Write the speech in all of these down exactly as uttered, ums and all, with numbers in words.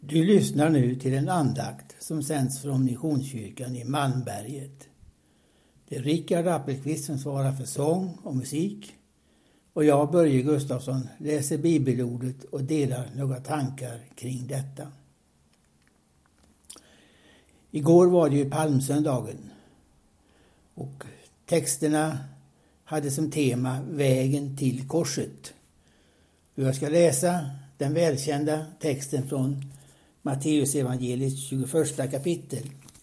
Du lyssnar nu till en andakt som sänds från Missionskyrkan i Malmberget. Det är Rickard Appelqvist som svarar för sång och musik. Och jag, Börje Gustafsson, läser bibelordet och delar några tankar kring detta. Igår var det ju palmsöndagen. Och texterna hade som tema vägen till korset. Jag ska läsa den välkända texten från Matteus evangeliets tjugoförsta kapitel.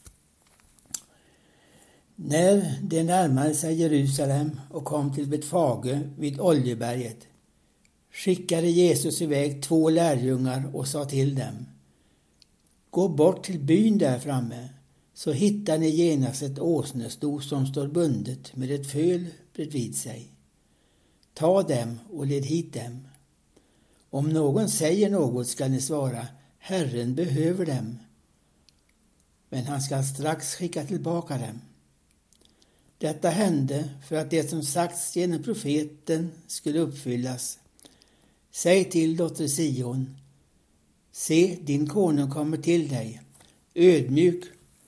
När det närmade sig Jerusalem och kom till Betfage vid Oljeberget skickade Jesus iväg två lärjungar och sa till dem: Gå bort till byn där framme, så hittar ni genast ett åsnesto som står bundet med ett föl bredvid sig. Ta dem och led hit dem. Om någon säger något ska ni svara: Herren behöver dem. Men han ska strax skicka tillbaka dem. Detta hände för att det som sagts genom profeten skulle uppfyllas. Säg till dotter Sion: se, din konung kommer till dig, ödmjuk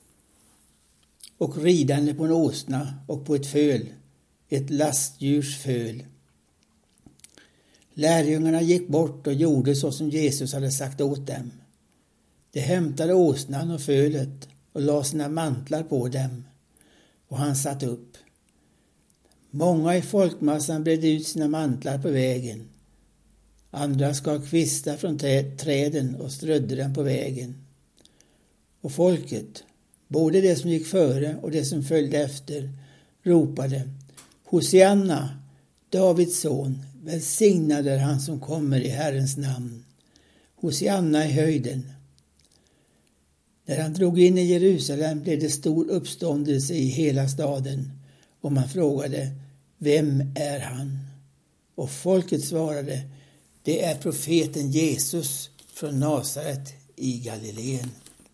och ridande på en åsna och på ett föl, ett lastdjurs föl. Lärjungarna gick bort och gjorde så som Jesus hade sagt åt dem. De hämtade åsnan och fölet och la sina mantlar på dem, och han satt upp. Många i folkmassan bredde ut sina mantlar på vägen. Andra skar kvistar från träden och strödde dem på vägen. Och folket, både det som gick före och det som följde efter, ropade: Hosianna, Davids son, välsignad är han som kommer i Herrens namn. Hosianna i höjden. När han drog in i Jerusalem blev det stor uppståndelse i hela staden, och man frågade: vem är han? Och folket svarade: det är profeten Jesus från Nasaret i Galileen.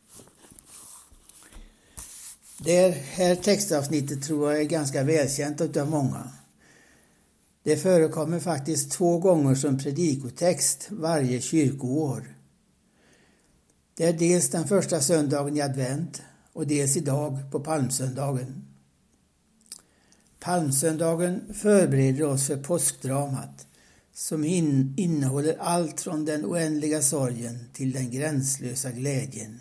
Det här textavsnittet tror jag är ganska välkänt av många. Det förekommer faktiskt två gånger som predikotext varje kyrkoår. Det är dels den första söndagen i advent och dels idag på palmsöndagen. Palmsöndagen förbereder oss för påskdramat som in, innehåller allt från den oändliga sorgen till den gränslösa glädjen.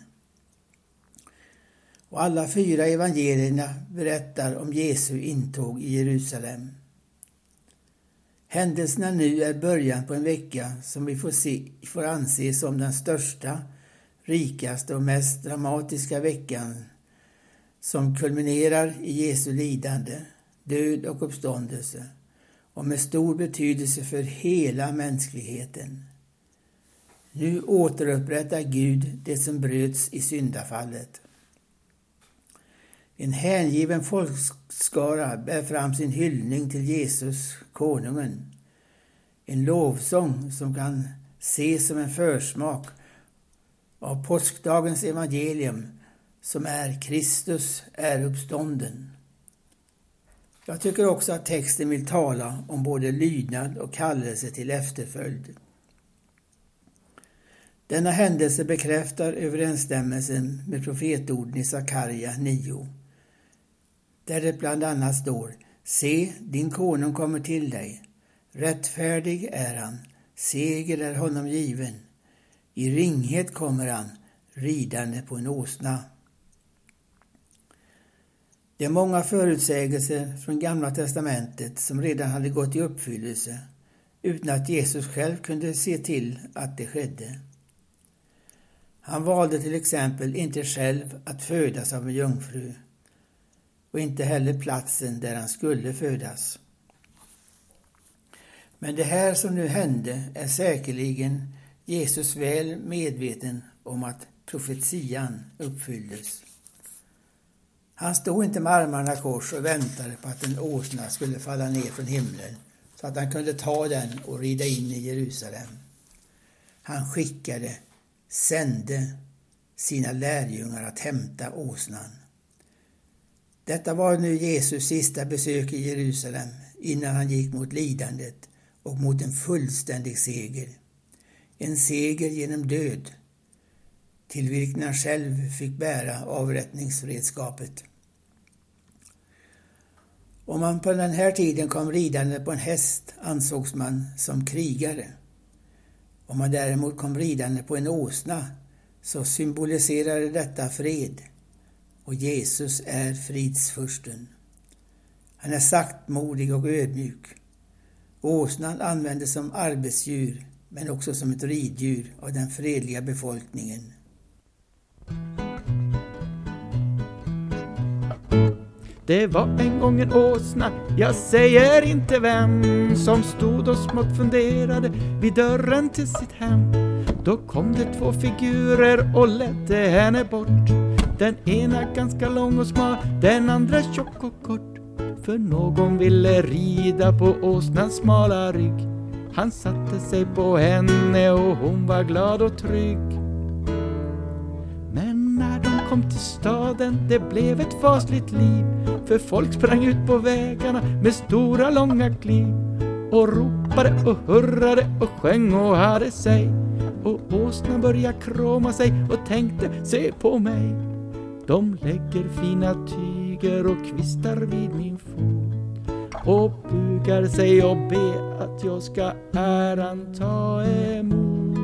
Och alla fyra evangelierna berättar om Jesu intåg i Jerusalem. Händelserna nu är början på en vecka som vi får, se, får anse som den största, rikaste och mest dramatiska veckan, som kulminerar i Jesu lidande, död och uppståndelse, och med stor betydelse för hela mänskligheten. Nu återupprättar Gud det som bröts i syndafallet. En hängiven folkskara bär fram sin hyllning till Jesus, konungen. En lovsång som kan ses som en försmak av påskdagens evangelium, som är Kristus är uppstånden. Jag tycker också att texten vill tala om både lydnad och kallelse till efterföljd. Denna händelse bekräftar överensstämmelsen med profetorden i Sakarja nio. Där det bland annat står: se, din konung kommer till dig. Rättfärdig är han, seger är honom given. I ringhet kommer han, ridande på en åsna. Det är många förutsägelser från Gamla testamentet som redan hade gått i uppfyllelse, utan att Jesus själv kunde se till att det skedde. Han valde till exempel inte själv att födas av en jungfru, och inte heller platsen där han skulle födas. Men det här som nu hände är säkerligen Jesus väl medveten om att profetian uppfylldes. Han stod inte med armarna kors och väntade på att en åsna skulle falla ner från himlen så att han kunde ta den och rida in i Jerusalem. Han skickade, sände sina lärjungar att hämta åsnan. Detta var nu Jesus sista besök i Jerusalem innan han gick mot lidandet och mot en fullständig seger. En seger genom död. till vilken han själv fick bära avrättningsredskapet. Om man på den här tiden kom ridande på en häst ansågs man som krigare. Om man däremot kom ridande på en åsna så symboliserade detta fred, och Jesus är fridsfursten. Han är saktmodig och ödmjuk. Åsnan användes som arbetsdjur men också som ett riddjur av den fredliga befolkningen. Det var en gång en åsna, jag säger inte vem, som stod och smått funderade vid dörren till sitt hem. Då kom det två figurer och ledde henne bort. Den ena ganska lång och smal, den andra tjock och kort. För någon ville rida på åsnans smala rygg. Han satte sig på henne och hon var glad och trygg. Men när de kom till staden, det blev ett fasligt liv. För folk sprang ut på vägarna med stora långa kliv och ropade och hurrade och sjöng och hade sig. Och åsnan började kråma sig och tänkte, se på mig. De lägger fina tyger och kvistar vid min fot och bugar sig och ber att jag ska äran ta emot.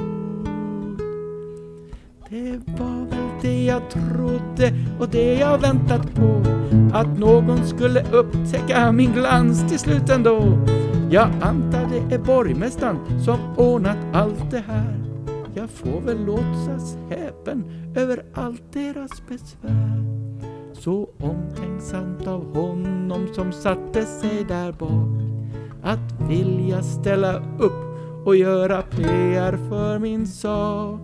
Det var väl det jag trodde och det jag väntat på, att någon skulle upptäcka min glans till slut ändå. Jag antar det är borgmästaren som ordnat allt det här. Jag får väl låtsas häpen över allt deras besvär. Så omtänksamt av honom som satte sig där bak, att vilja ställa upp och göra P R för min sak.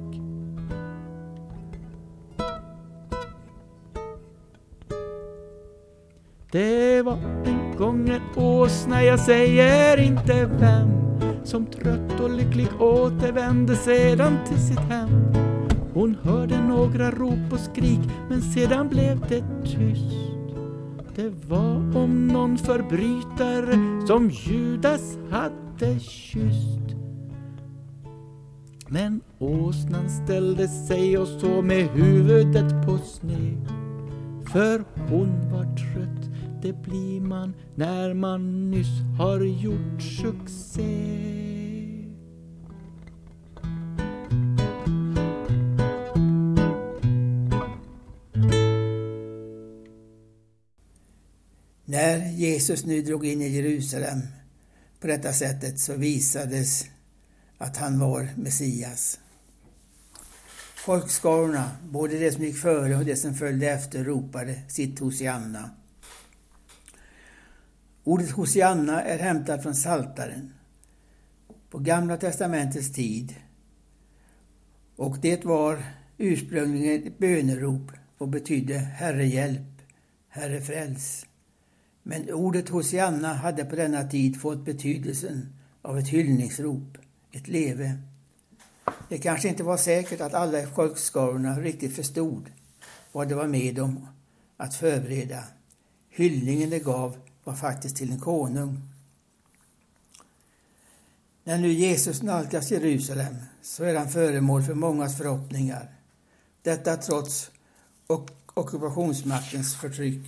Det var en gång en åsna, jag säger inte vem, som trött och lycklig återvände sedan till sitt hem. Hon hörde några rop och skrik, men sedan blev det tyst. Det var om någon förbrytare som Judas hade kysst. Men åsnan ställde sig och så med huvudet på sned. För hon var trött, det blir man när man nyss har gjort succé. När Jesus nu drog in i Jerusalem på detta sättet så visades att han var Messias. Folkskarorna, både det som gick före och det som följde efter, ropade sitt Hosianna. Ordet Hosianna är hämtat från Saltaren på Gamla testamentets tid, och det var ursprungligen ett bönerop och betydde Herre hjälp, Herre fräls. Men ordet Hosianna hade på denna tid fått betydelsen av ett hyllningsrop, ett leve. Det kanske inte var säkert att alla folkskarorna riktigt förstod vad det var med om att förbereda. Hyllningen det gav var faktiskt till en konung. När nu Jesus nalkas Jerusalem så är han föremål för mångas förhoppningar. Detta trots ok- ockupationsmaktens förtryck.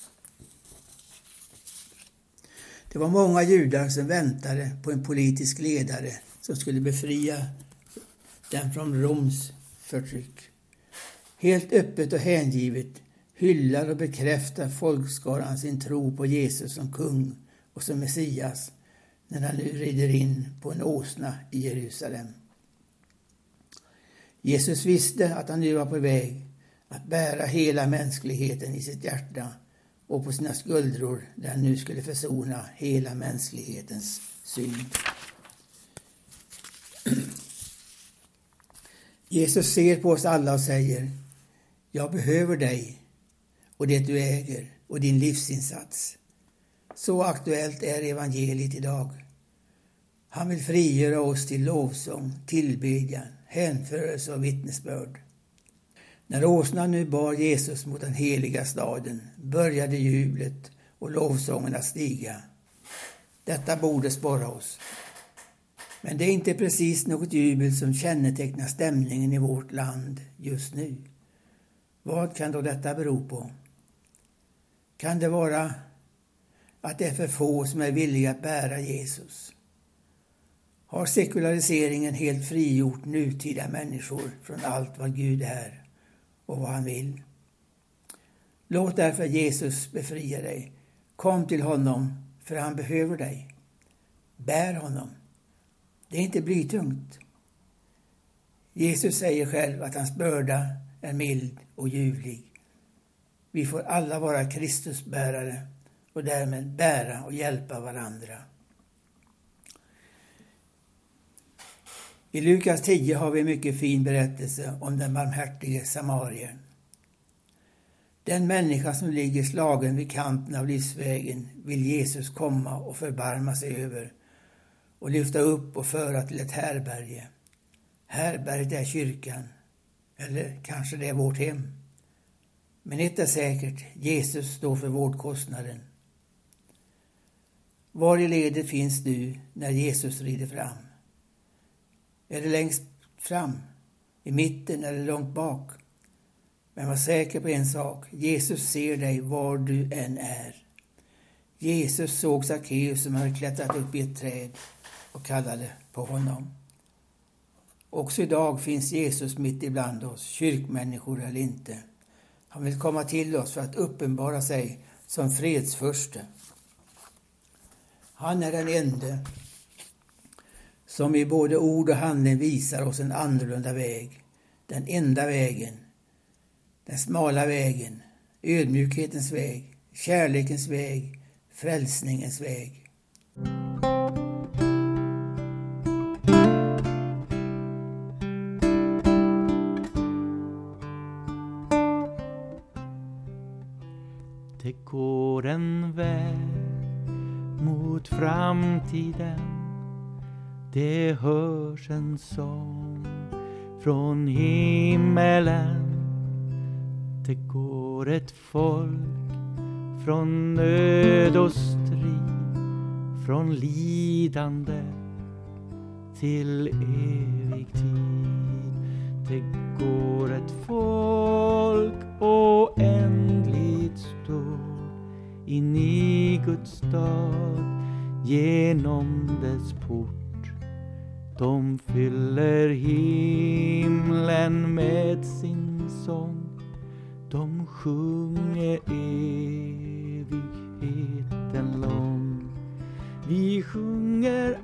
Det var många judar som väntade på en politisk ledare som skulle befria dem från Roms förtryck. Helt öppet och hängivet hyllar och bekräftar folkskaran sin tro på Jesus som kung och som Messias när han nu rider in på en åsna i Jerusalem. Jesus visste att han nu var på väg att bära hela mänskligheten i sitt hjärta och på sina skuldror, där han nu skulle försona hela mänsklighetens synd. Jesus ser på oss alla och säger: jag behöver dig och det du äger och din livsinsats. Så aktuellt är evangeliet idag. Han vill frigöra oss till lovsång, tillbedjan, hänförelse och vittnesbörd. När åsnan nu bar Jesus mot den heliga staden började jublet och lovsången att stiga. Detta borde sporra oss. Men det är inte precis något jubel som kännetecknar stämningen i vårt land just nu. Vad kan då detta bero på? Kan det vara att det är för få som är villiga att bära Jesus? Har sekulariseringen helt frigjort nutida människor från allt vad Gud är och vad han vill? Låt därför Jesus befria dig. Kom till honom, för han behöver dig. Bär honom. Det är inte blytungt. Jesus säger själv att hans börda är mild och ljuvlig. Vi får alla vara Kristusbärare och därmed bära och hjälpa varandra. I Lukas tio har vi en mycket fin berättelse om den barmhärtige samarien. Den människa som ligger slagen vid kanten av livsvägen vill Jesus komma och förbarma sig över och lyfta upp och föra till ett härberge. Härberget är kyrkan, eller kanske det är vårt hem. Men ett är säkert, Jesus står för vårdkostnaden. Var i ledet finns du när Jesus rider fram? Är det längst fram, i mitten eller långt bak? Men var säker på en sak, Jesus ser dig var du än är. Jesus såg Sackeus som hade klättrat upp i ett träd och kallade på honom. Också idag finns Jesus mitt ibland oss, kyrkmänniskor eller inte. Han vill komma till oss för att uppenbara sig som fredsförste. Han är den ende som i både ord och handling visar oss en annorlunda väg. Den enda vägen. Den smala vägen. Ödmjukhetens väg. Kärlekens väg. Frälsningens väg. Det går en väg mot framtiden. Det hörs en sång från himmelen. Det går ett folk från nöd och strid, från lidande till evig tid. Det går ett folk oändligt stort in i Guds stad genom dess port. De fyller himlen med sin sång. De sjunger evigheten lång. Vi sjunger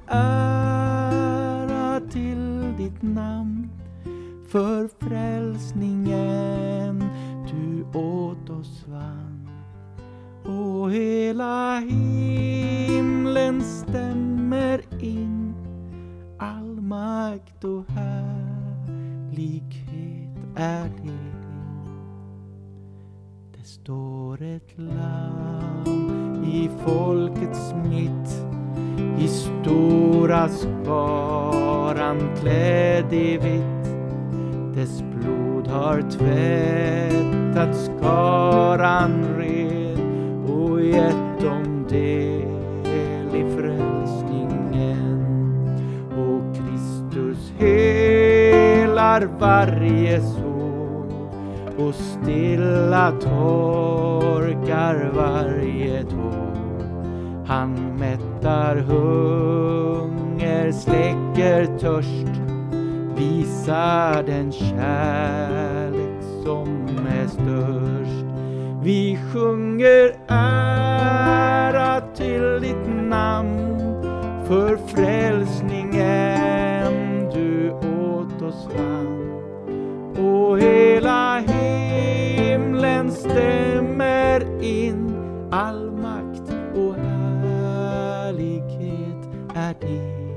ära till ditt namn. För frälsningen du åt oss vann. Och hela himlen stämmer in. All makt och härlighet är din. Det står ett lamm i folkets mitt, i stora skaran klädd i vitt. Dess blod har tvättat skaran ren och gett dem del i frälsningen. Och Kristus helar varje sår och stilla torkar varje tår. Han mättar hunger, släcker törst, visar den kärlek som är störst. Vi sjunger ära till ditt namn, för frälsningen du åt oss vann. Och hela himlen stämmer in, all makt och härlighet är din.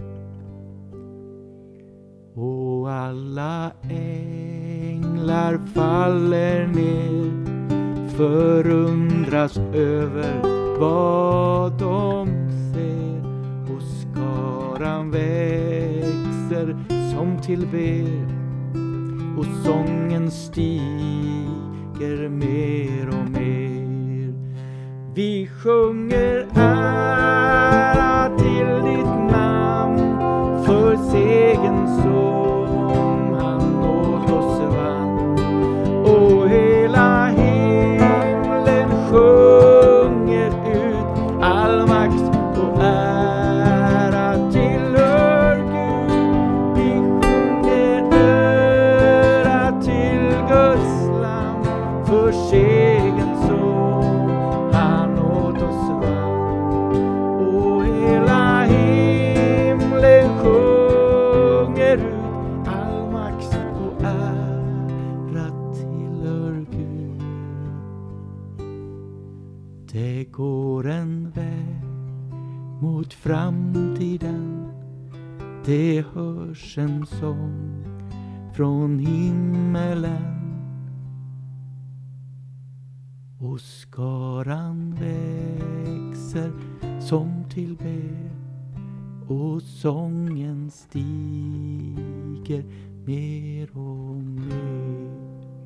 Och alla änglar faller ner, förundras över vad de ser. Och skaran växer som tillber, och sången stiger mer och mer. Vi sjunger ära till ditt namn, för segern som han åt oss vann. Och hela himlen sjunger ut all makt och ära tillhör Gud. Vi sjunger ära till Guds lam för segern som han åt oss vann. Och hela himlen sjunger ut all makt och ära tillhör Gud. Det går en väg mot framtiden, det hörs en sång från himmelen. Och skaran växer som tillber, och sången stiger mer och mer.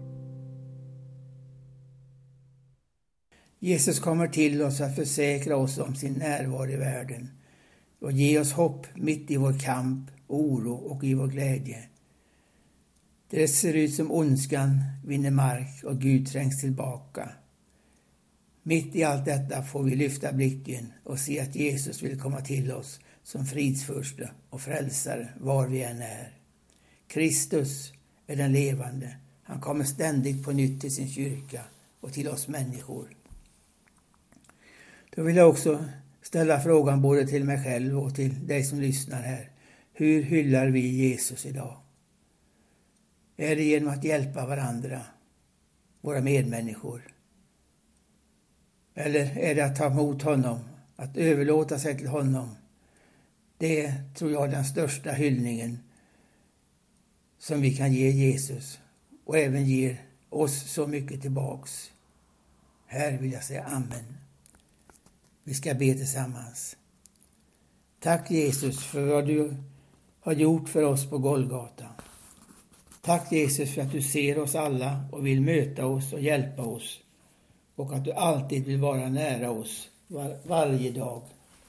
Jesus kommer till oss att försäkra oss om sin närvaro i världen och ge oss hopp mitt i vår kamp, oro och i vår glädje. Det ser ut som ondskan vinner mark och Gud trängs tillbaka. Mitt i allt detta får vi lyfta blicken och se att Jesus vill komma till oss som fridsfurste och frälsare var vi än är. Kristus är den levande. Han kommer ständigt på nytt till sin kyrka och till oss människor. Då vill jag också ställa frågan både till mig själv och till dig som lyssnar här. Hur hyllar vi Jesus idag? Är det genom att hjälpa varandra, våra medmänniskor? Eller är det att ta emot honom, att överlåta sig till honom? Det tror jag är den största hyllningen som vi kan ge Jesus och även ger oss så mycket tillbaks. Här vill jag säga amen. Vi ska be tillsammans. Tack Jesus för vad du har gjort för oss på Golgata. Tack Jesus för att du ser oss alla och vill möta oss och hjälpa oss. Och att du alltid vill vara nära oss var, varje dag.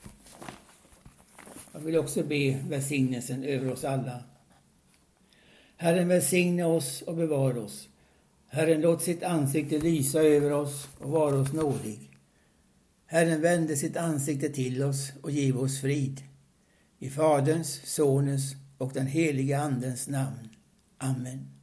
Jag vill också be välsignelsen över oss alla. Herren välsigne oss och bevara oss. Herren låt sitt ansikte lysa över oss och vara oss nådig. Herren vände sitt ansikte till oss och giv oss frid. I Faderns, Sonens och den heliga Andens namn. Amen.